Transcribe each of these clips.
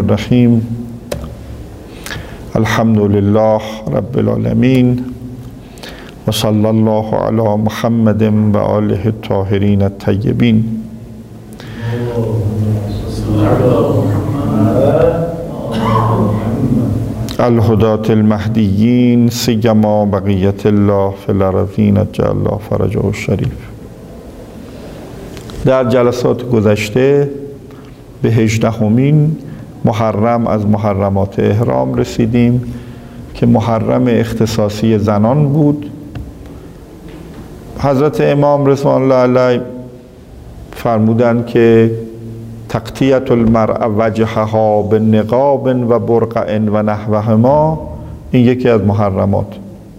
الرحیم. الحمد لله رب العالمین و صلی الله علی محمد و آله الطاهرین الطیبین. الهداة المهدیین سیما بقیت الله فی الارضین عجل الله فرجه الشریف. در جلسات گذشته به 18مین محرم از محرمات احرام رسیدیم که محرم اختصاصی زنان بود. حضرت امام رضوان الله علیه فرمودند که تغطیة المرأة وجهها بنقاب و برقع و نحوهما، این یکی از محرمات.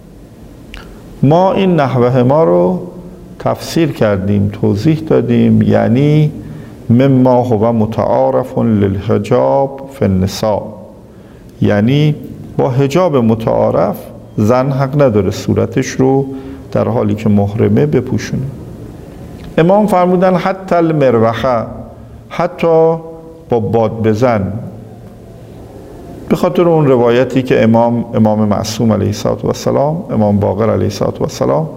ما این نحوهما رو تفسیر کردیم، توضیح دادیم، یعنی مما هو متعارف للحجاب فی النساء، یعنی با حجاب متعارف زن حق نداره صورتش رو در حالی که محرمه بپوشونه. امام فرمودن حتی المروحه، حتی با باد بزن، به خاطر اون روایتی که امام معصوم علیه السلام، امام باقر علیه السلام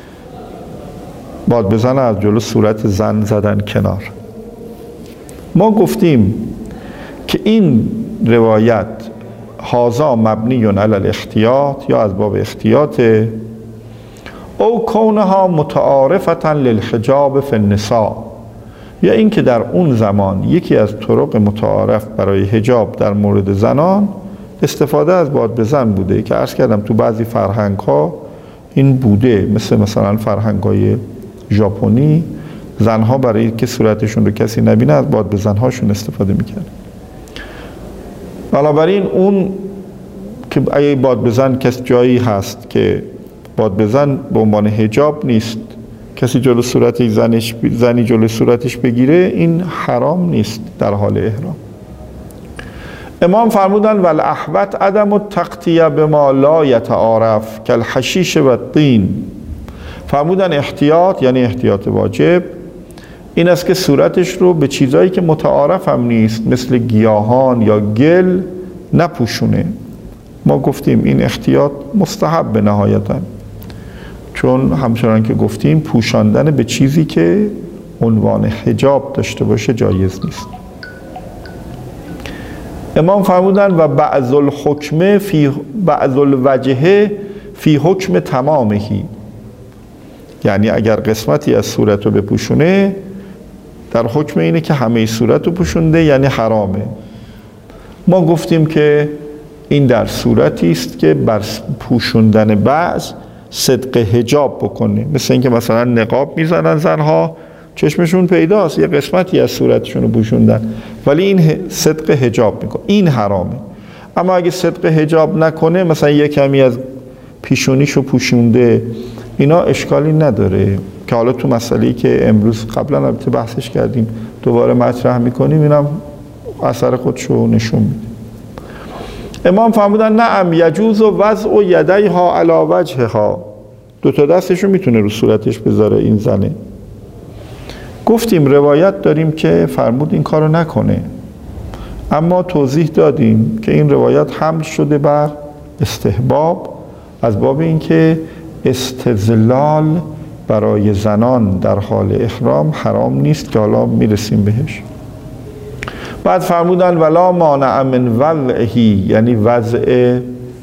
باد بزن از جلو صورت زن زدن کنار. ما گفتیم که این روایت هازا مبنی علی الاحتیاط، یا از باب احتیاطه، او کونها متعارفتا للحجاب فی النساء، یا این که در اون زمان یکی از طرق متعارف برای حجاب در مورد زنان استفاده از باد بزن بوده، که عرض کردم تو بعضی فرهنگ ها این بوده، مثلا فرهنگ های ژاپنی، زنها برای که صورتشون رو کسی نبینه از باد بزنهاشون استفاده میکنه. بنابراین اون که اگه باد بزن کس جایی هست که باد بزن به عنوان حجاب نیست، کسی جلو صورت زنی جلو صورتش بگیره، این حرام نیست در حال احرام. امام فرمودن والاحوط عدم التغطیه بما لا یتعارف کالحشیش و الطین. فرمودن احتیاط، یعنی احتیاط واجب، این است که صورتش رو به چیزایی که متعارف هم نیست مثل گیاهان یا گل نپوشونه. ما گفتیم این احتیاط مستحب به نهایتاً، چون همچنان که گفتیم پوشاندن به چیزی که عنوان حجاب داشته باشه جایز نیست. امام فرمودن و بعض الحکمه فی بعض الوجهه فی حکم تمامهی، یعنی اگر قسمتی از صورت رو بپوشونه در حکم اینه که همه صورت رو پوشونده، یعنی حرامه. ما گفتیم که این در صورتی است که بر پوشوندن بعض صدق حجاب بکنه، مثل اینکه مثلا نقاب میزنن زنها، چشمشون پیداست، یه قسمتی از صورتشون رو پوشوندن، ولی این صدق حجاب میکنه، این حرامه. اما اگه صدق حجاب نکنه، مثلا یه کمی از پیشونیشو پوشونده، اینا اشکالی نداره، که حالا تو مسئله‌ای که امروز قبلا البته بحثش کردیم دوباره مطرح میکنیم، اینم اثر خودشو نشون میده. امام فرمودن نعم یجوز وضع یدیها علی وجهها، دو تا دستشو میتونه رو صورتش بذاره این زنه. گفتیم روایت داریم که فرمود این کارو نکنه، اما توضیح دادیم که این روایت حمل شده بر استحباب، از باب اینکه استظلال برای زنان در حال احرام حرام نیست، که حالا میرسیم بهش. بعد فرمودن ولا مانع من وضعه، یعنی وضع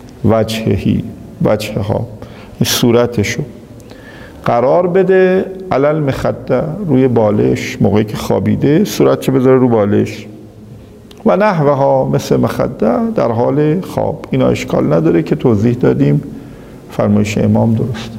وجهها، این صورتشو قرار بده علل مخده، روی بالش، موقعی که خوابیده صورتشو بذاره رو بالش، و نحوها، مثل مخده در حال خواب. اینا اشکال نداره که توضیح دادیم، فرمایش امام درست.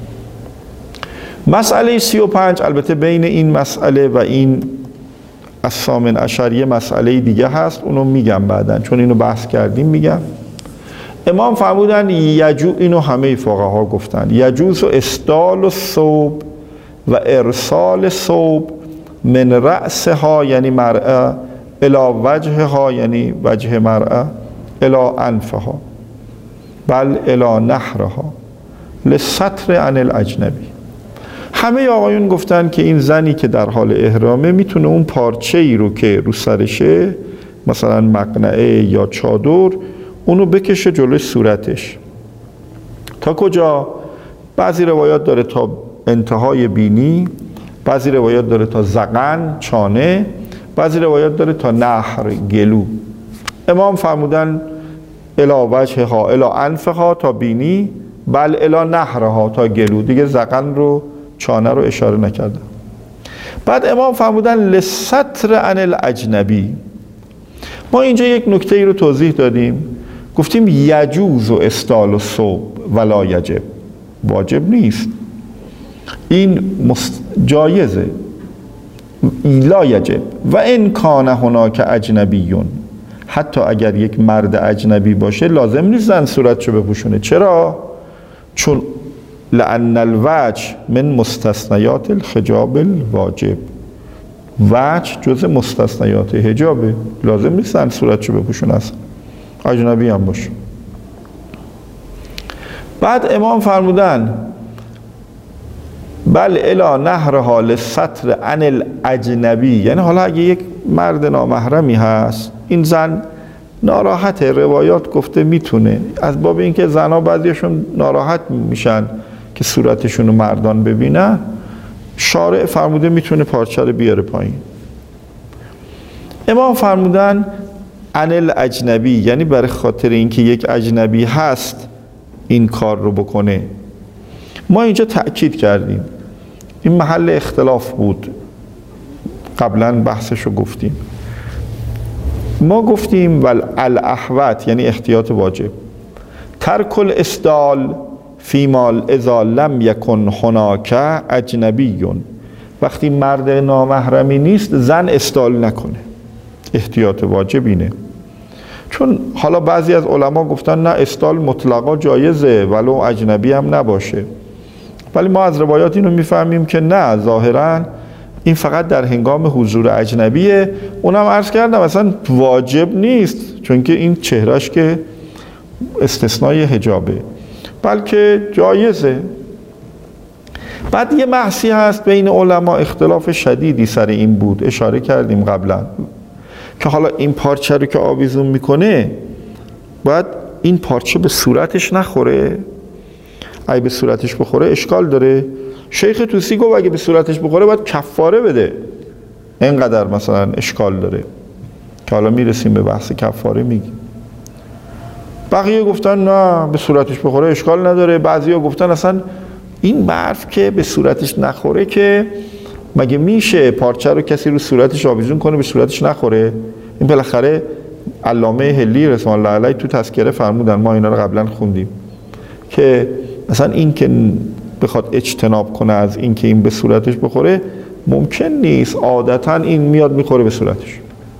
مسئله 35، البته بین این مسئله و این الثامن عشر یه مسئله دیگه هست، اونو میگم بعدن، چون اینو بحث کردیم میگم. امام فرمودن اینو همه فقها گفتن، یجوز اسدال الثوب و ارسال ثوب من رأسها، یعنی مرأه، الی وجهها، یعنی وجه مرأه، الی انفها، بل الی نحرها، لستر عن الاجنبی. همه آقایون گفتن که این زنی که در حال احرامه میتونه اون پارچه ای رو که رو سرشه مثلا مقنعه یا چادر، اونو بکشه جلوی صورتش. تا کجا؟ بعضی روایات داره تا انتهای بینی، بعضی روایات داره تا ذقن چانه، بعضی روایات داره تا نحر گلو. امام فرمودن الی وجهها الی انفها تا بینی، بل الی نحرها تا گلو، دیگه ذقن رو چانه رو اشاره نکردن. بعد امام فرمودن لستر عن الاجنبی. ما اینجا یک نکته ای رو توضیح دادیم، گفتیم یجوز و استال و صوب ولا یجب، واجب نیست، این جایزه، لا یجب. و ان کان هناک اجنبیون، حتی اگر یک مرد اجنبی باشه لازم نیست زن صورتشو بپوشونه. چرا؟ چون لأن الوجه من مستثنیات الحجاب الواجب، وجه جز مستثنیات حجابه، لازم نیست زن صورتشو بپوشونه اصلا، اجنبی هم باشه. بعد امام فرمودن بل الی نهرها للستر عن الاجنبی، یعنی حالا اگه یک مرد نامحرمی هست، این زن ناراحته، روایات گفته میتونه، از باب اینکه زنها بعضیشون ناراحت میشن که صورتشون رو مردان ببینن، شارع فرموده میتونه پارچه رو بیاره پایین. امام فرمودن عن الاجنبی، یعنی برای خاطر اینکه یک اجنبی هست این کار رو بکنه. ما اینجا تأکید کردیم، این محل اختلاف بود، قبلا بحثش رو گفتیم. ما گفتیم والاحوط یعنی احتیاط واجب، ترک الاسدال فیما اذا لم یکن هناک اجنبیون، وقتی مرد نامحرمی نیست زن اسدال نکنه، احتیاط واجب اینه. چون حالا بعضی از علما گفتن نه اسدال مطلقا جایزه ولو اجنبی هم نباشه، ولی ما از روایات اینو میفهمیم که نه، ظاهرا این فقط در هنگام حضور اجنبیه. اونم عرض کردم اصلا واجب نیست، چون که این چهرهش که استثنای حجابه، بلکه جایزه. بعد یه بحثی هست بین علما، اختلاف شدیدی سر این بود، اشاره کردیم قبلا، که حالا این پارچه رو که آویزون میکنه باید این پارچه به صورتش نخوره، اگه به صورتش بخوره اشکال داره. شیخ طوسی گفت اگه به صورتش بخوره باید کفاره بده، اینقدر مثلا اشکال داره که حالا میرسیم به بحث کفاره میگیم. بقیه گفتن نه به صورتش بخوره اشکال نداره. بعضیا گفتن اصلا این برف که به صورتش نخوره که مگه میشه پارچه رو کسی رو صورتش آویزون کنه به صورتش نخوره؟ این بالاخره علامه هلی رحمه الله علیه تو تذکره فرمودن، ما اینا رو قبلا خوندیم، که مثلا این که بخواد اجتناب کنه از این که این به صورتش بخوره ممکن نیست، عادتا این میاد میخوره به صورتش.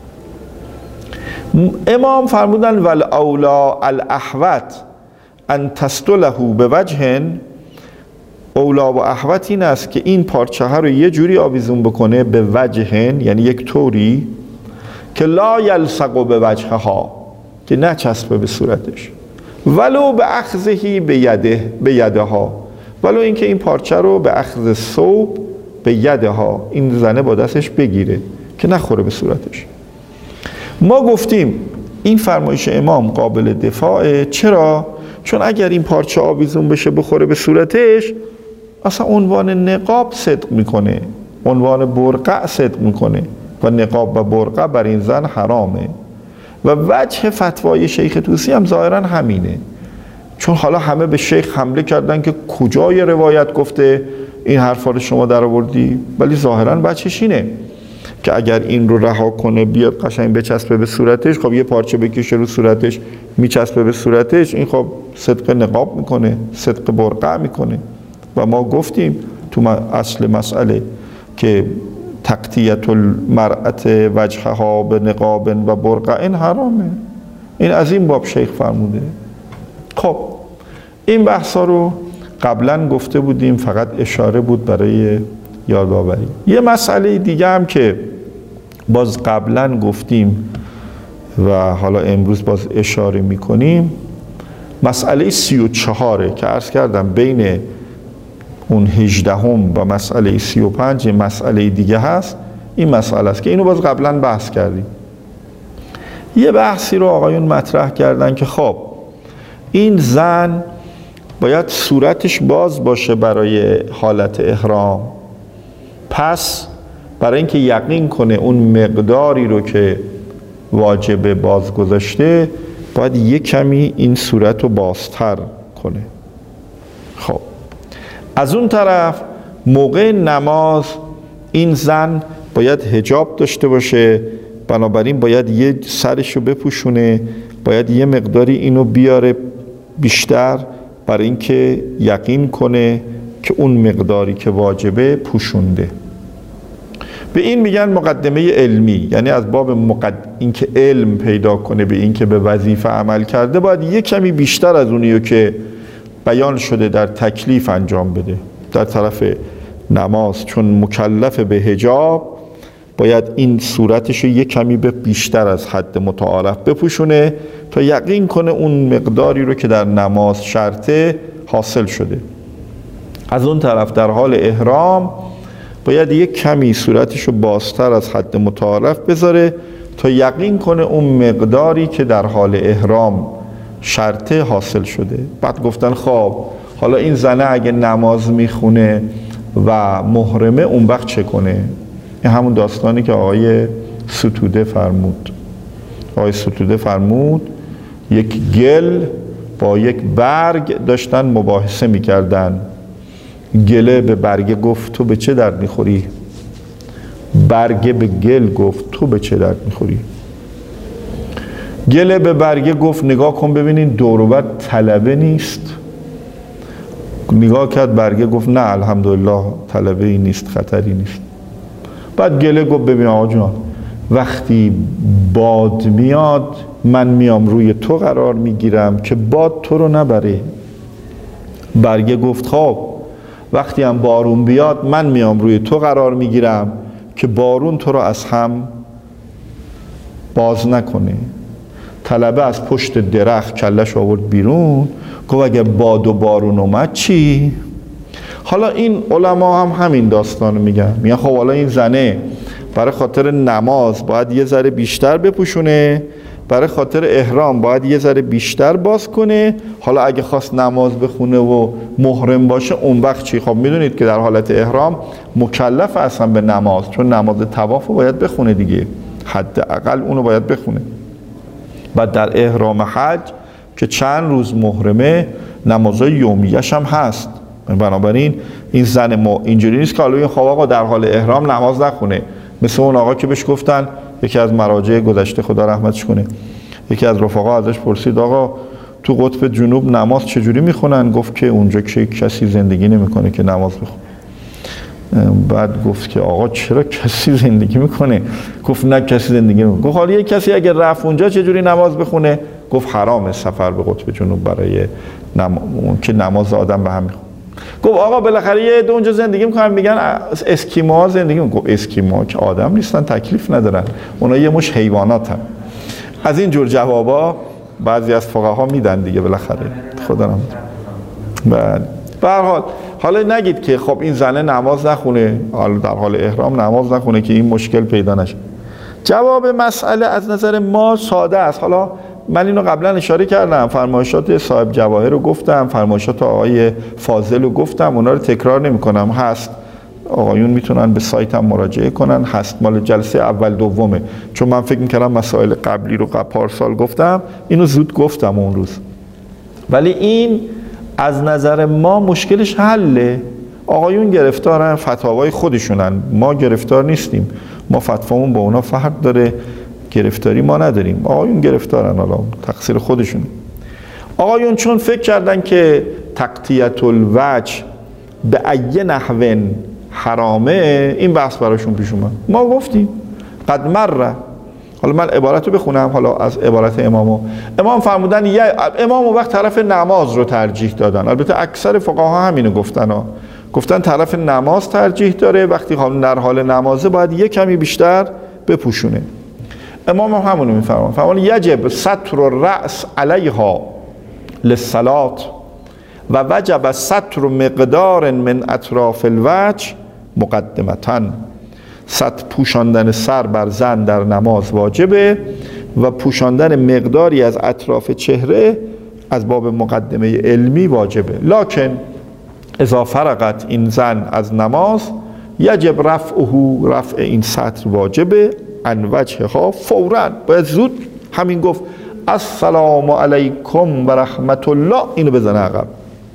امام فرمودن والاولا الاحوط ان تستله به وجه، اولا و احوط این است که این پارچه ها رو یه جوری آویزون بکنه به وجه، یعنی یک طوری که لا یلصق به وجهها، که نچسبه به صورتش، ولو به اخذهی به یدها، ولو اینکه این پارچه رو به اخذ ثوب به یدها، این زنه با دستش بگیره که نخوره به صورتش. ما گفتیم این فرمایش امام قابل دفاعه. چرا؟ چون اگر این پارچه آویزون بشه بخوره به صورتش، اصلا عنوان نقاب صدق میکنه، عنوان برقع صدق میکنه و نقاب و برقع بر این زن حرامه. و وجه فتوای شیخ طوسی هم ظاهرا همینه، چون حالا همه به شیخ حمله کردن که کجای روایت گفته این حرفا رو شما در آوردی، ولی ظاهرا وجهش اینه که اگر این رو رها کنه بیاد قشنگ بچسبه به صورتش، خب یه پارچه بکشه رو صورتش میچسبه به صورتش، این خب صدق نقاب میکنه، صدق برقع میکنه. و ما گفتیم تو اصل مسئله که تغطیه المرأة وجهها به نقاب و برقع حرامه، این از این باب شیخ فرموده. خب این بحثا رو قبلا گفته بودیم، فقط اشاره بود برای یادآوری. یه مسئله دیگه هم که باز قبلا گفتیم و حالا امروز باز اشاره میکنیم، مسئله 34 که عرض کردم بین اون 18 و مسئله 35 مسئله دیگه هست. این مسئله است که اینو باز قبلا بحث کردیم. یه بحثی رو آقایون مطرح کردن که خب این زن باید صورتش باز باشه برای حالت احرام، پس برای اینکه یقین کنه اون مقداری رو که واجب باز گذاشته باید یه کمی این صورت رو بازتر کنه. خب از اون طرف موقع نماز این زن باید حجاب داشته باشه، بنابراین باید یه سرش رو بپوشونه، باید یه مقداری اینو بیاره بیشتر برای اینکه یقین کنه که اون مقداری که واجبه پوشونده. به این میگن مقدمه علمی، یعنی از باب اینکه علم پیدا کنه به اینکه به وظیفه عمل کرده باید یه کمی بیشتر از اونیو که بیان شده در تکلیف انجام بده. در طرف نماز چون مکلف به حجاب باید این صورتش رو یک کمی به بیشتر از حد متعارف بپوشونه تا یقین کنه اون مقداری رو که در نماز شرطه حاصل شده. از اون طرف در حال احرام باید یک کمی صورتش رو بازتر از حد متعارف بذاره تا یقین کنه اون مقداری که در حال احرام شرطه حاصل شده. بعد گفتن خب حالا این زنه اگه نماز میخونه و محرمه اون وقت چه کنه؟ این همون داستانی که آقای ستوده فرمود. آقای ستوده فرمود یک گل با یک برگ داشتن مباحثه میکردن. گله به برگه گفت تو به چه درد میخوری؟ برگه به گل گفت تو به چه درد میخوری؟ گله به برگه گفت نگاه کن ببینین دور و بر طلبه نیست. نگاه کرد برگه گفت نه الحمدلله طلبه ای نیست، خطری نیست. بعد گله گفت ببین آقا جان وقتی باد میاد من میام روی تو قرار میگیرم که باد تو رو نبره. برگه گفت خب وقتی هم بارون بیاد من میام روی تو قرار میگیرم که بارون تو رو از هم باز نکنه. طلبه از پشت درخت کلش آورد بیرون گفت اگه باد و بارون اومد چی؟ حالا این علما هم همین داستانو میگن خب حالا این زنه برای خاطر نماز باید یه ذره بیشتر بپوشونه، برای خاطر احرام باید یه ذره بیشتر باز کنه. حالا اگه خواست نماز بخونه و محرم باشه اون وقت چی؟ خب میدونید که در حالت احرام مکلف اصلا به نماز، چون نماز طواف رو باید بخونه دیگه، حداقل اونو باید بخونه. بعد در احرام حج که چند روز محرمه نمازهای یومیش هم هست. بنابراین این زن ما اینجوری نیست که حالا این خب آقا در حال احرام نماز نخونه. مثل اون آقا که بهش گفتن، یکی از مراجع گذشته خدا رحمتش کنه، یکی از رفقا ازش پرسید آقا تو قطب جنوب نماز چجوری میخونن؟ گفت که اونجا که کسی زندگی نمیکنه که نماز بخونه. بعد گفت که آقا چرا کسی زندگی میکنه؟ گفت نه کسی زندگی نمیکنه. گفت حالا یک کسی اگر رفت اونجا چجوری نماز بخونه؟ گفت حرامه سفر به قطب جنوب برای که نماز آدم به هم میخونه. گفت آقا بالاخره یه عده اونجا زندگی میکنن میگن اسکیموها زندگی میکنن. گفت اسکیموها که آدم نیستن، تکلیف ندارن، اونا یه مش حیواناتن. از این جور جوابا بعضی از فقها میدن دیگه بالاخره، خدا نمیدونه. به هر حال حالا نگید که خب این زنه نماز نخونه، حالا در حال احرام نماز نخونه که این مشکل پیدا نشه. جواب مسئله از نظر ما ساده است. حالا من اینو قبلا اشاره کردم، فرمایشات صاحب جواهر رو گفتم، فرمایشات آقای فاضل رو گفتم، اونا رو تکرار نمی کنم. هست آقایون میتونن به سایتم مراجعه کنن، هست مال جلسه اول دومه، چون من فکر میکردم مسائل قبلی رو پارسال گفتم، اینو زود گفتم اون روز. ولی این از نظر ما مشکلش حله. آقایون گرفتارن، فتاوای خودشونن، ما گرفتار نیستیم، ما فتوامون با اونا فرق داره، گرفتاری ما نداریم. آقایون گرفتارن، حالا تقصیر خودشونه. آقایون چون فکر کردن که تقطیعة الوجه به ای نحو حرامه، این بحث براشون پیش اومد. ما گفتیم قد مره. حالا من عبارت رو بخونم، حالا از عبارت امام فرمودن امام وقت طرف نماز رو ترجیح دادن. البته اکثر فقها همینو گفتن طرف نماز ترجیح داره، وقتی در حال نمازه باید یک کمی بیشتر بپوشونه. امام هم همونو میفرمان، یجب ستر الرأس علیها للصلاة و وجب ستر مقدار من اطراف الوجه مقدمتاً. پوشاندن سر بر زن در نماز واجبه، و پوشاندن مقداری از اطراف چهره از باب مقدمه علمی واجبه. لکن اذا فرغت این زن از نماز یجب رفع این سطر واجبه عن وجهها فوراً، باید زود همین گفت السلام علیکم و رحمت الله اینو بزنه عقب.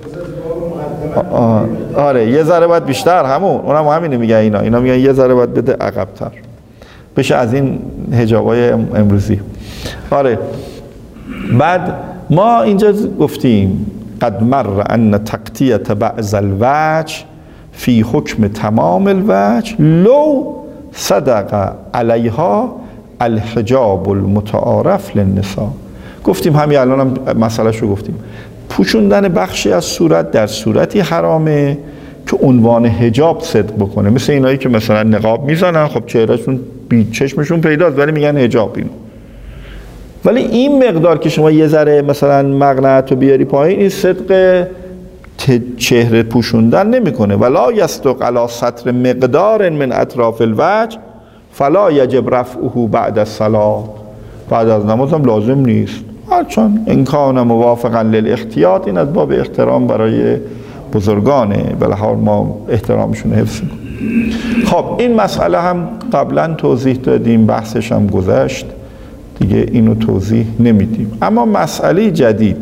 آره یه ذره باید بیشتر، اونم همینه میگه، اینا میگن یه ذره باید بده عقب‌تر بشه از این حجابای امروزی. آره بعد ما اینجا گفتیم قد مر ان تغطیة بعض الوجه فی حکم تمام الوجه لو صدق علیها الحجاب المتعارف للنساء. گفتیم همین الان هم مسئله شو گفتیم، پوشوندن بخشی از صورت در صورتی حرامه که عنوان حجاب صدق بکنه، مثل اینایی که مثلا نقاب میزنن، خب چهرهشون چشمشون پیداست ولی میگن حجاب اینو. ولی این مقدار که شما یه ذره مثلا مقنعت رو بیاری پایین، این صدق چهره پوشوندن نمیکنه. ولا یصدق علی سطر مقدار من اطراف الوجه فلا یجب رفعه بعد الصلاه. بعد از نماز هم لازم نیست، هرچند ان کان موافقا للاحتیاط، این از باب احترام برای بزرگانه، به هر حال ما احترامشون حفظ کنیم. خب این مسئله هم قبلا توضیح دادیم، بحثش هم گذشت دیگه، اینو توضیح نمیدیم. اما مسئله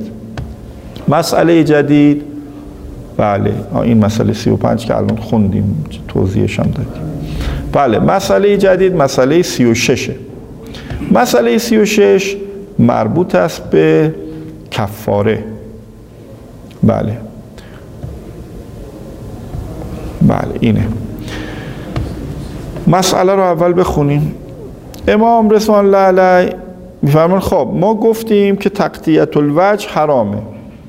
جدید بله این مسئله 35 که الان خوندیم توضیحش هم دادیم. بله مسئله جدید مسئله 36. مسئله 36 مربوط است به کفاره. بله اینه. مسئله رو اول بخونیم. امام رضوان الله علیه میفرمان خب ما گفتیم که تغطیة الوجه حرامه.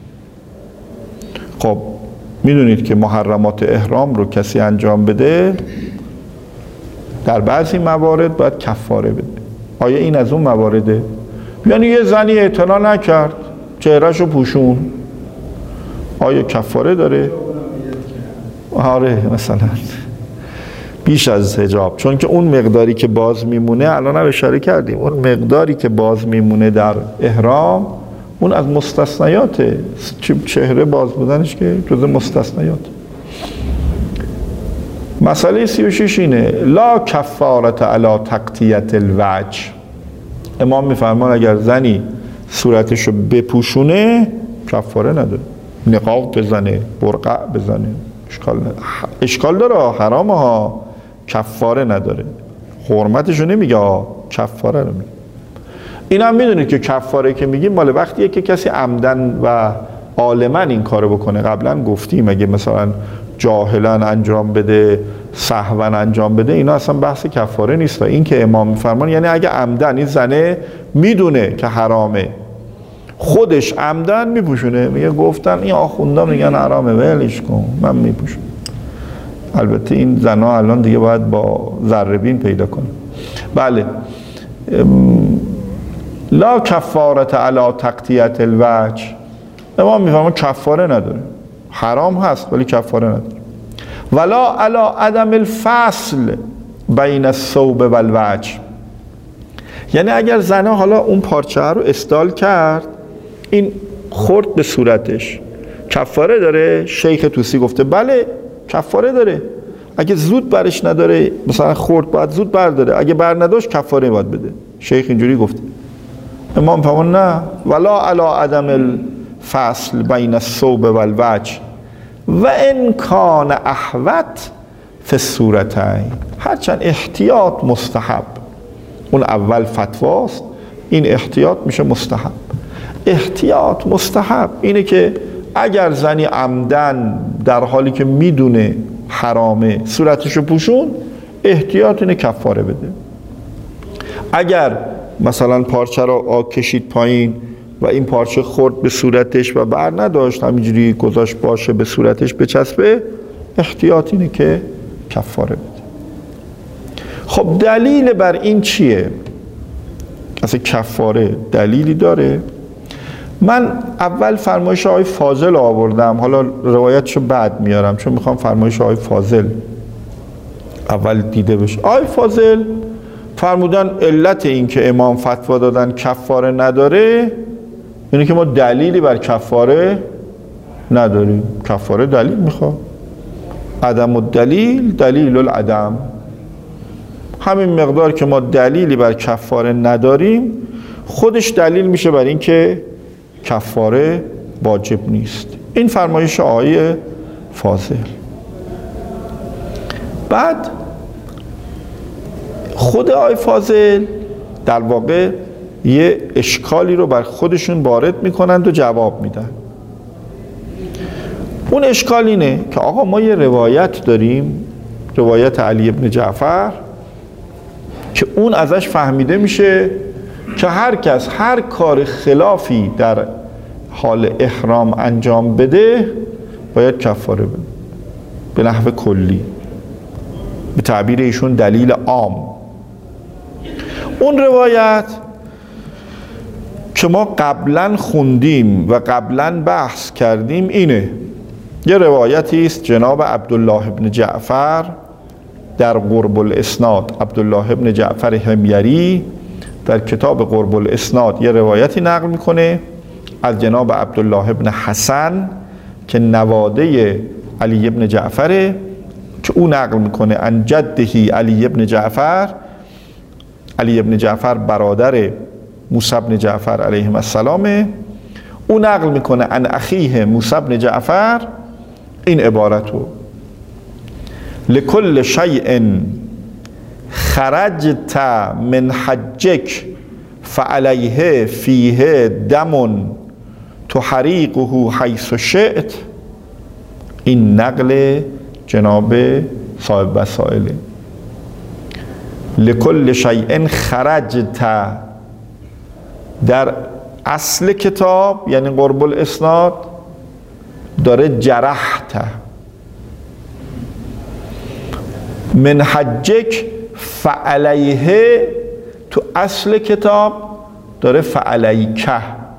خب میدونید که محرمات احرام رو کسی انجام بده در بعضی موارد باید کفاره بده. آیا این از اون موارده؟ یعنی یه زنی اعتنا نکرد چهرهشو پوشون، آیا کفاره داره؟ آره مثلا بیش از حجاب، چون که اون مقداری که باز میمونه الان هم اشاره کردیم، اون مقداری که باز میمونه در احرام اون از مستثنیاته، چهره باز بودنش که جز مستثنیات. مسئله 36 اینه لا کفارت علی تغطیة الوجه. امام میفرمان اگر زنی صورتشو بپوشونه کفاره نداره، نقاب بزنه، برقع بزنه، اشکال داره، حرامه ها، کفاره نداره. حرمتشو نمیگه، کفاره رو میگه. این هم میدونید که کفاره که میگیم مال وقتیه که کسی عمدن و عالما این کارو بکنه. قبلا گفتیم اگه مثلا جاهلا انجام بده، سهوا انجام بده، اینا اصلا بحث کفاره نیست. و این که امام میفرمان یعنی اگه عمدن این زنه میدونه که حرامه، خودش عمدن میپوشونه، میگه گفتن این آخوندا میگن حرامه ولش کن من میپوشم. البته این زنها الان دیگه باید با ذره‌بین پیدا کنه. بله لا کفارت علی تغطیة الوجه. امام میفرمان کفاره نداره، حرام هست ولی کفاره نداره. ولا علی عدم الفصل بین الثوب و الوجه. یعنی اگر زنه حالا اون پارچه رو استال کرد، این خورد به صورتش، کفاره داره؟ شیخ طوسی گفته بله کفاره داره. اگه زود برش نداره، مثلا خورد باید زود برداره، اگه بر نداشت کفاره باید بده. شیخ اینجوری گفته. امام فرمان نه، ولا علی عدم الفصل بین الثوب و الوجه و ان کان احوط فی الصورتین. هرچند احتیاط مستحب، اون اول فتواست، این احتیاط میشه مستحب. احتیاط مستحب اینه که اگر زنی عمدن در حالی که میدونه حرامه صورتشو پوشون، احتیاط اینه کفاره بده. اگر مثلا پارچه رو کشید پایین و این پارچه خورد به صورتش و بر نداشت، همینجوری گذاشت باشه به صورتش بچسبه، احتیاط اینه که کفاره بده. خب دلیل بر این چیه؟ اصلا کفاره دلیلی داره؟ من اول فرمایش آقای فاضل آوردم، حالا روایتشو بعد میارم چون میخوام فرمایش آقای فاضل اول دیده بشه. آقای فاضل فرمودن علت این که امام فتوا دادن کفاره نداره اینه که ما دلیلی بر کفاره نداریم. کفاره دلیل میخواد، عدم الدلیل دلیل العدم. همین مقدار که ما دلیلی بر کفاره نداریم خودش دلیل میشه بر این که کفاره واجب نیست. این فرمایش آقای فاضل. بعد خود آقای فاضل در واقع یه اشکالی رو بر خودشون وارد میکنند و جواب میدن. اون اشکال اینه که آقا ما یه روایت داریم، روایت علی ابن جعفر، که اون ازش فهمیده میشه که هر کس هر کار خلافی در حال احرام انجام بده باید کفاره بده به نحو کلی، به تعبیر ایشون دلیل عام. اون روایت که ما قبلا خوندیم و قبلا بحث کردیم اینه، یه روایتی است جناب عبدالله ابن جعفر در قرب الاسناد، عبدالله ابن جعفر حمیری در کتاب قرب الاسناد یه روایتی نقل میکنه از جناب عبدالله ابن حسن که نواده علی ابن جعفره، که او نقل میکنه عن جدهی علی ابن جعفر. علی ابن جعفر برادر موسی ابن جعفر علیهم السلامه. او نقل میکنه عن اخیه موسی ابن جعفر این عبارتو: لکل شیء خرجت من حجک فعلیه فیه دم تحریقه حیث شئت. این نقل جناب صاحب وسائله. لکل شیء خرجت در اصل کتاب یعنی قرب الاسناد داره جرحت، من حجک فعلیه تو اصل کتاب داره فعلیکه.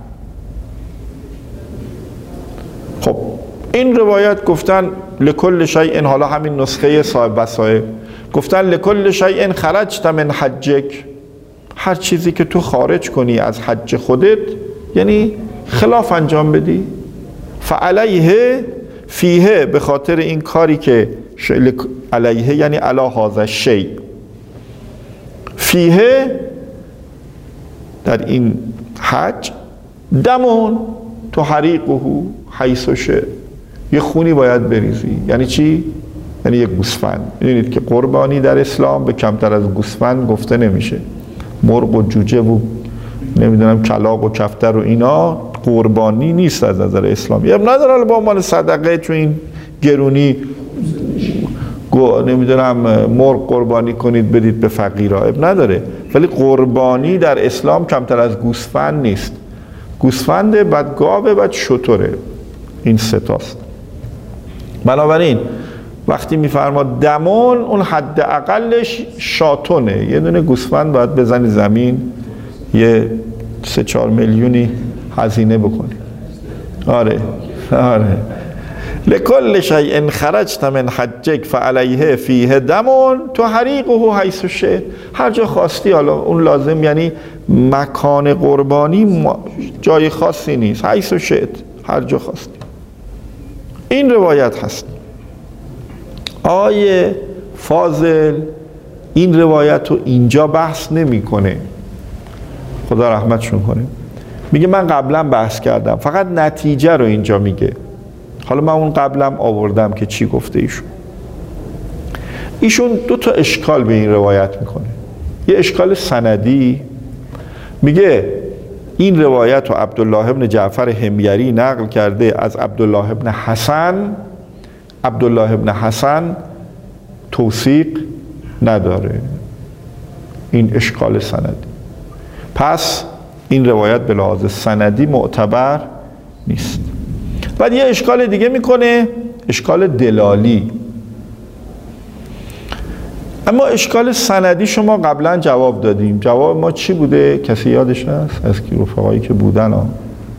خب این روایت گفتن لکل شیء، حالا همین نسخه صاحب وسائل گفتن لکل شیء خرجت من حجک، هر چیزی که تو خارج کنی از حج خودت یعنی خلاف انجام بدی، فعلیه فیه به خاطر این کاری که علیه یعنی علی هذا الشیء، فیه در این حج دمون تحریقه حیث شئت، یه خونی باید بریزی. یعنی چی؟ یعنی یک گوسفند. می‌دونید که قربانی در اسلام به کمتر از گوسفند گفته نمیشه. مرغ و جوجه و نمیدونم کلاغ و کفتر و اینا قربانی نیست از نظر اسلامی. نداره با مال صدقه چون این گرونی نمیدونم مرغ قربانی کنید بدید به فقیرها، نداره. ولی قربانی در اسلام کمتر از گوسفند نیست. گوسفنده، بعد گاوه، بعد شتره. این سه تاست. بنابراین وقتی میفرما دمون اون حد اقلش شاتونه، یه دونه گوسفند باید بزنی زمین یه 3-4 میلیونی هزینه بکنی. آره لکل شیء خرجت من حجک فعلیه فیه دمون تحریقه حیث شئت. هر جا خواستی، حالا اون لازم یعنی مکان قربانی جای خاصی نیست، حیث شئت هر جا خواستی. این روایت هست. آقای فاضل این روایت رو اینجا بحث نمیکنه، خدا رحمتشون کنه. میگه من قبلا بحث کردم، فقط نتیجه رو اینجا میگه. حالا من اون قبلم آوردم که چی گفته ایشون 2 تا اشکال به این روایت میکنه. یه اشکال سندی، میگه این روایت رو عبدالله ابن جعفر حمیری نقل کرده از عبدالله ابن حسن. عبدالله ابن حسن توثیق نداره. این اشکال سندی. پس این روایت به لحاظ سندی معتبر نیست. بعد یه اشکال دیگه میکنه، اشکال دلالی. اما اشکال سندی شما قبلا جواب دادیم. جواب ما چی بوده؟ کسی یادش هست؟ از کی رفقایی که بودن ها؟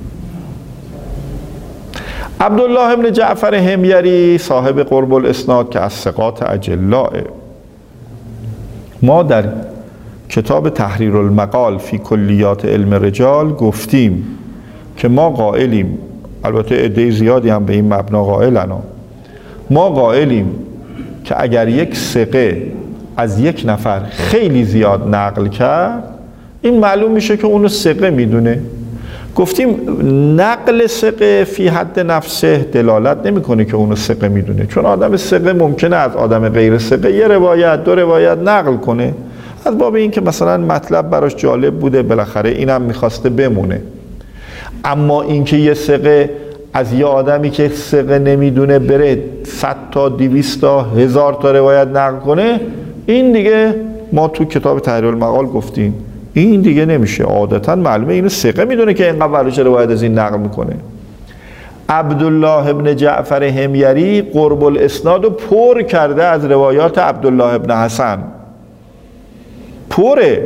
عبدالله ابن جعفر حمیری صاحب قرب الاسناد که از ثقات اجلاء، ما در کتاب تحریر المقال فی کلیات علم رجال گفتیم که ما قائلیم، البته عده زیادی هم به این مبنا قائلن، ما قائلیم که اگر یک ثقه از یک نفر خیلی زیاد نقل کرد، این معلوم میشه که اونو ثقه میدونه. گفتیم نقل ثقه فی حد نفسه دلالت نمیکنه که اونو ثقه میدونه، چون آدم ثقه ممکنه از آدم غیر ثقه یه روایت دو روایت نقل کنه، از باب این که مثلا مطلب براش جالب بوده، بالاخره اینم میخواسته بمونه. اما اینکه یه ثقه از یه آدمی که ثقه نمیدونه بره 100 تا 200 تا 1000 تا روایت نقل کنه، این دیگه ما تو کتاب تحریر المقال گفتیم این دیگه نمیشه. عادتا معلومه اینو ثقه میدونه که اینقدر براش روایت از این نقل میکنه. عبدالله ابن جعفر حمیری قرب الاسناد رو پر کرده از روایات عبدالله ابن حسن، پره،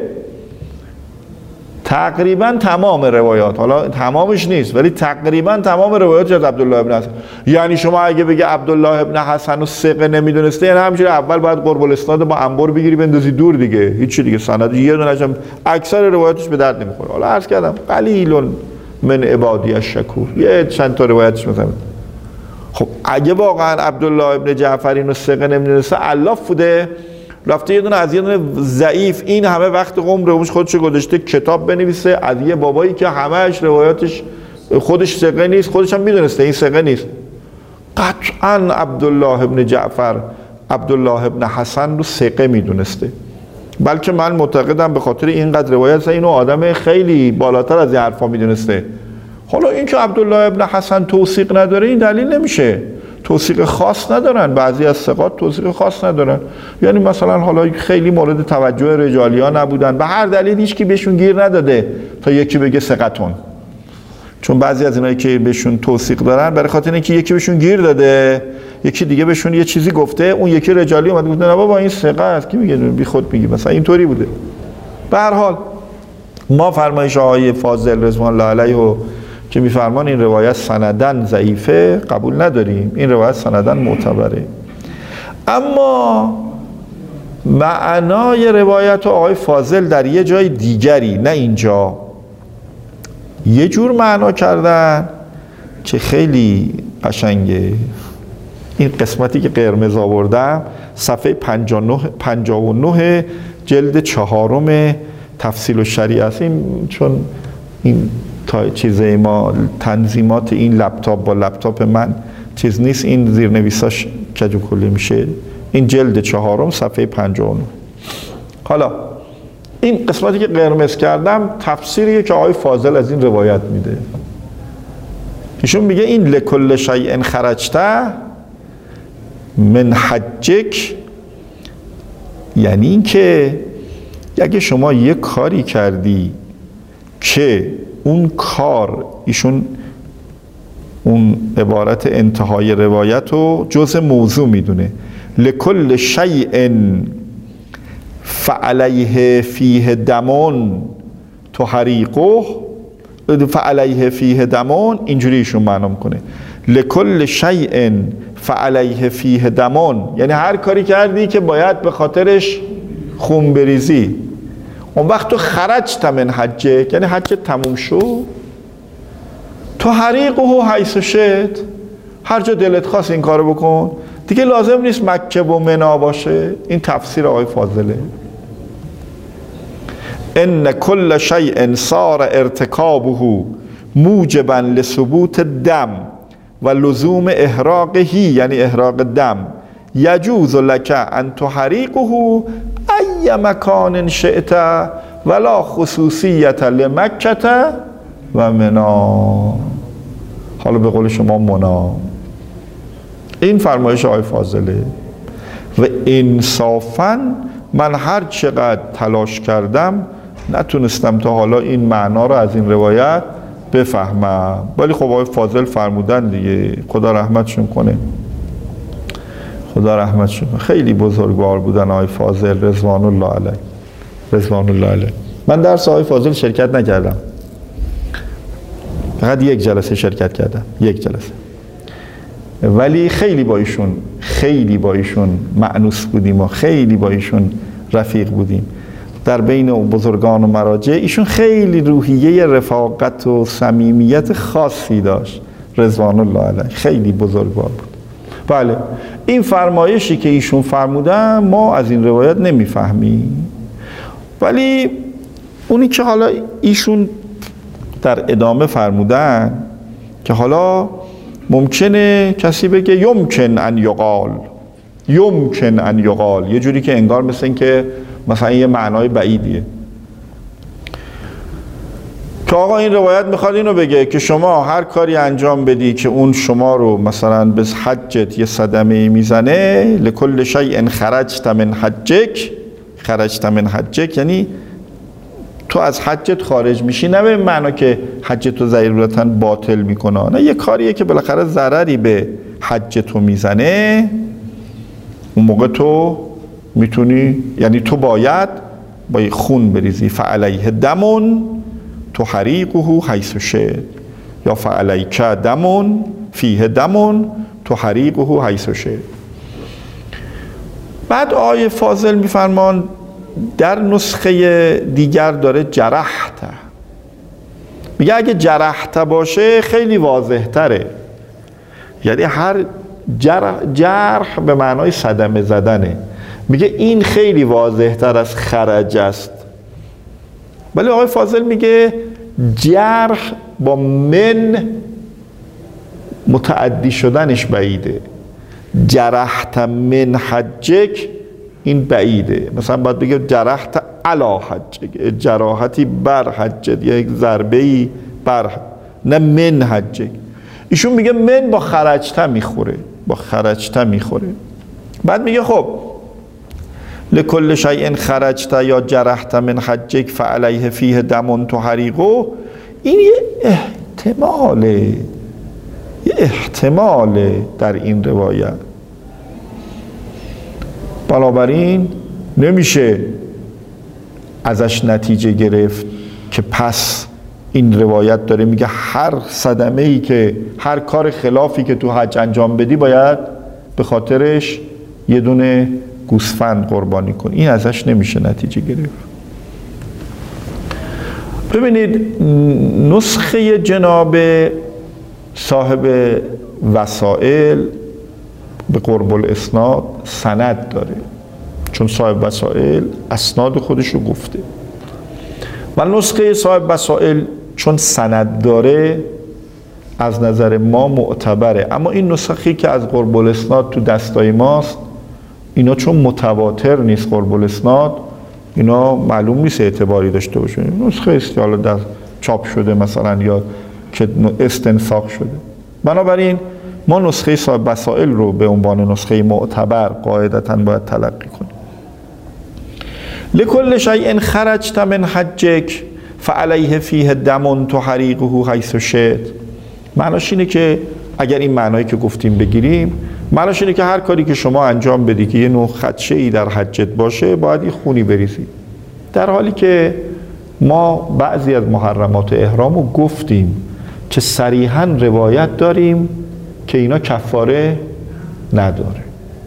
تقریبا تمام روایات، حالا تمامش نیست ولی تقریبا تمام روایات از عبدالله ابن حسن. یعنی شما اگه بگی عبدالله ابن حسن رو ثقه نمیدونسته، یعنی همینجوری اول باید قرب الاسناد با انبر بگیری بندازی دور دیگه، هیچی دیگه سند یه دونه‌ش هم اکثر روایاتش به درد نمیخوره. حالا عرض کردم قلیل من عبادی الشکور، یه چند تا روایتش مثلا. خب اگه واقعا عبدالله ابن جعفر اینو ثقه نمیدونسته، علاف بوده رفته یه دونه از یه دونه ضعیف این همه وقت عمر روش خودش گذاشته کتاب بنویسه از یه بابایی که همه‌اش روایاتش خودش ثقه نیست، خودش هم میدونسته این ثقه نیست. قطعا عبدالله ابن جعفر عبدالله ابن حسن رو ثقه میدونسته، بلکه من معتقدم به خاطر اینقدر روایت اینو آدم خیلی بالاتر از این حرفا میدونسته. حالا این که عبدالله ابن حسن توثیق نداره این دلیل نمیشه، توثیق خاص ندارن، بعضی از ثقات توثیق خاص ندارن، یعنی مثلا حالا خیلی مورد توجه رجالیا نبودن، به هر دلیل هیچ کی بهشون گیر نداده تا یکی بگه ثقتون، چون بعضی از اینایی که بهشون توثیق دارن برای خاطر اینکه یکی بهشون گیر داده، یکی دیگه بهشون یه چیزی گفته، اون یکی رجالی اومد گفت نه بابا این ثقه است، کی میگه بی خود میگی، مثلا اینطوری بوده. به هر حال ما فرمایش آقای فاضل رضوان الله علیه که میفرمان این روایت سندن ضعیفه قبول نداریم، این روایت سندن معتبره. اما معنای روایت آقای فاضل در یه جای دیگری، نه اینجا، یه جور معنا کردن که خیلی قشنگه. این قسمتی که قرمز آوردم صفحه 59 جلد 4 تفصیل الشریعه است. این چون این تا چیزه ما تنظیمات این لپتاپ با لپتاپ من چیز نیست، این زیرنویساش کج و کلی میشه. این جلد 4 صفحه 59. حالا این قسمتی که قرمز کردم تفسیریه که آقای فاضل از این روایت میده. ایشون میگه این لکل شیء خرجته من حجک، یعنی این که اگه شما یک کاری کردی که اون کار، ایشون اون عبارت انتهای روایت رو جزء موضوع میدونه، لکل شیء فعلیه فیه دمون تحریقه، فعلیه فیه دمون، اینجوری ایشون معنا میکنه لکل شیء فعلیه فیه دمون، یعنی هر کاری کردی که باید به خاطرش خون بریزی، اون وقت تو خرجت من حجه، یعنی حج تموم شد، تو حریقه حیث شد، هر جا دلت خواست این کارو بکن دیگه، لازم نیست مکه و منی باشه. این تفسیر آقای فاضله. ان کل شیء صار ارتکابه موجبا لثبوت دم و لزوم احراقه، یعنی احراق دم، یجوز لک ان تحریقه ای مکان شئت ولا خصوصیت لمکه و منا. حالا به قول شما منا. این فرمایش آقای فاضله. و انصافاً من هر چقدر تلاش کردم نتونستم تا حالا این معنا رو از این روایت بفهمم، ولی خب آقای فاضل فرمودن دیگه، خدا رحمتشون کنه، خدا رحمتشون کنه. خیلی بزرگوار بودن آقای فاضل رضوان الله علیه، رضوان الله علیه. من درس آقای فاضل شرکت نکردم، فقط یک جلسه شرکت کردم، یک جلسه، ولی خیلی با ایشون مأنوس بودیم و خیلی با ایشون رفیق بودیم. در بین بزرگان و مراجع. ایشون خیلی روحیه رفاقت و صمیمیت خاصی داشت، رضوان الله علیه، خیلی بزرگوار بود. بله، این فرمایشی که ایشون فرمودن ما از این روایت نمیفهمیم، ولی اونی که حالا ایشون در ادامه فرمودن که حالا ممکنه کسی بگه یمکن ان یقال، یمکن ان یقال، یه جوری که انگار مثل این که مثلا یه معنای بعیدیه که آقا این روایت میخواد اینو بگه که شما هر کاری انجام بدی که اون شما رو مثلا به حجت یه صدمه میزنه، لکل شیء خرجت من حجک، خرجت من حجک یعنی تو از حجت خارج میشی، نه به معنا که حجت رو ضرورتاً باطل میکنه، نه، یه کاریه که بالاخره ضرری به حجت رو میزنه، اون موقع تو میتونی، یعنی تو باید با خون بریزی، فعلیه دمون تحریقه حیث شئت، یا فعلیک دمون فیه دمون تحریقه حیث شئت. بعد آیه فاضل میفرمان در نسخه دیگر داره جرحته، میگه اگه جرحته باشه خیلی واضح تره، یعنی هر جرح به معنای صدمه زدنه، میگه این خیلی واضح تر از خرج است. ولی آقای فاضل میگه جرح با من متعدی شدنش بعیده، جرحت من حجک این بعیده، مثلا باید بگه جرحت علی حجک، جراحتی بر حجک، یک ضربه‌ای بر، نه من حجک. ایشون میگه من با خرجته میخوره، با خرجته میخوره. بعد میگه خب لکل شیء خرجت یا جرحت من حجک فعلیه فیه دم تحریقه، این یه احتماله در این روایت. بنابراین نمیشه ازش نتیجه گرفت که پس این روایت داره میگه هر صدمه‌ای که، هر کار خلافی که تو حج انجام بدی باید به خاطرش یه دونه گوسفند قربانی کنی. این ازش نمیشه نتیجه گرفت. ببینید نسخه جناب صاحب وسائل به قرب الاسناد سند داره، چون صاحب وسائل اسناد خودش رو گفته، و نسخه صاحب وسائل چون سند داره از نظر ما معتبره. اما این نسخی که از قرب الاسناد تو دستای ماست، اینا چون متواتر نیست قرب الاسناد، اینا معلوم نیست اعتباری داشته باشه. نسخه است حالا در چاپ شده مثلا یا که استنساخ شده. بنابراین ما نسخه صاحب وسائل رو به عنوان نسخه معتبر قاعدتاً باید تلقی کنیم. لکل شیء خرجت من حجک فعلیه فیه دم تحریقه حیث شئت. معناش اینه که اگر این معنایی که گفتیم بگیریم، معناش اینه که هر کاری که شما انجام بدی که یه نوع خدشه‌ای در حجت باشه باید یه خونی بریزی، در حالی که ما بعضی از محرمات احرام رو گفتیم که صریحاً روایت داریم که اینا کفاره نداره.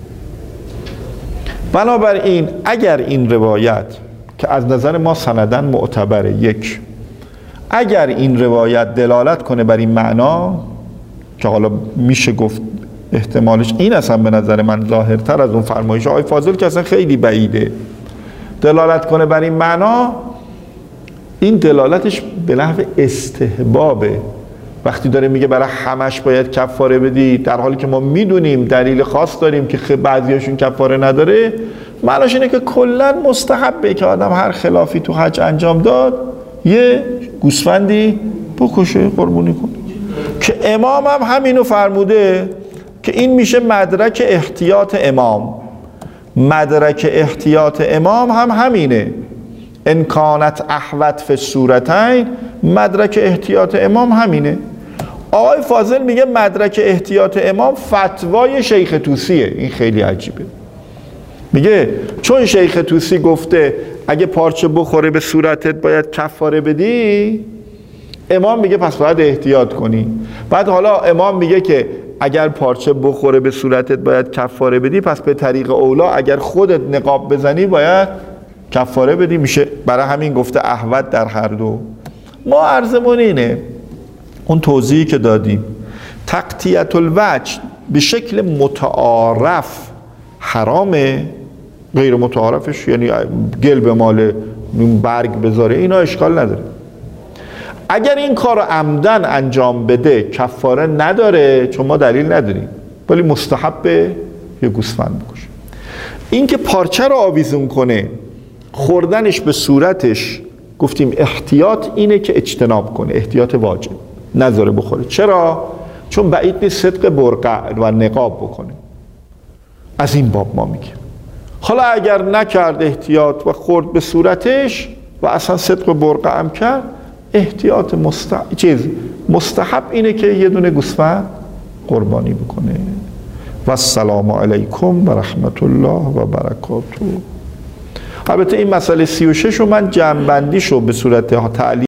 بنابراین اگر این روایت که از نظر ما سندن معتبره، یک، اگر این روایت دلالت کنه بر این معنا که حالا میشه گفت احتمالش این اصلا به نظر من ظاهرتر از اون فرمایش آقای فاضل که اصلا خیلی بعیده، دلالت کنه بر این معنا، این دلالتش به نحو استحبابه. وقتی داره میگه برای همش باید کفاره بدی، در حالی که ما میدونیم دلیل خاص داریم که بعضیاشون کفاره نداره، معناش اینه که کلا مستحبه که آدم هر خلافی تو حج انجام داد یه گوسفندی بکشه، قربانی کنه. که امام هم همینو فرموده که این میشه مدرک احتیاط امام. مدرک احتیاط امام هم همینه، ان کانت احوط فی الصورتین، مدرک احتیاط امام همینه. آقای فاضل میگه مدرک احتیاط امام فتوای شیخ طوسیه. این خیلی عجیبه. میگه چون شیخ طوسی گفته اگه پارچه بخوره به صورتت باید کفاره بدی، امام میگه پس باید احتیاط کنی. بعد حالا امام میگه که اگر پارچه بخوره به صورتت باید کفاره بدی، پس به طریق اولا اگر خودت نقاب بزنی باید کفاره بدی میشه. برای همین گفته احوط در هر دو. ما عرضمون اینه، اون توضیحی که دادیم، تقطیعة الوجه به شکل متعارف حرامه، غیر متعارفش یعنی گل به مال برگ بذاره، اینا اشکال نداره. اگر این کار رو عمدن انجام بده کفاره نداره، چون ما دلیل نداریم، ولی مستحبه یه گوسفند بکشه. این که پارچه رو آویزون کنه، خوردنش به صورتش، گفتیم احتیاط اینه که اجتناب کنه، احتیاط واجب، نذاره بخوره. چرا؟ چون بعید نیست صدق برقع و نقاب بکنه. از این باب ما میگیم. حالا اگر نکرد احتیاط و خورد به صورتش و اصلا صدق برقع هم کرد، احتیاط مستحب اینه که یه دونه گوسفند قربانی بکنه. و السلام علیکم و رحمت الله و برکاته. البته این مسئله 36 رو من جمع بندیشو به صورت تعلیق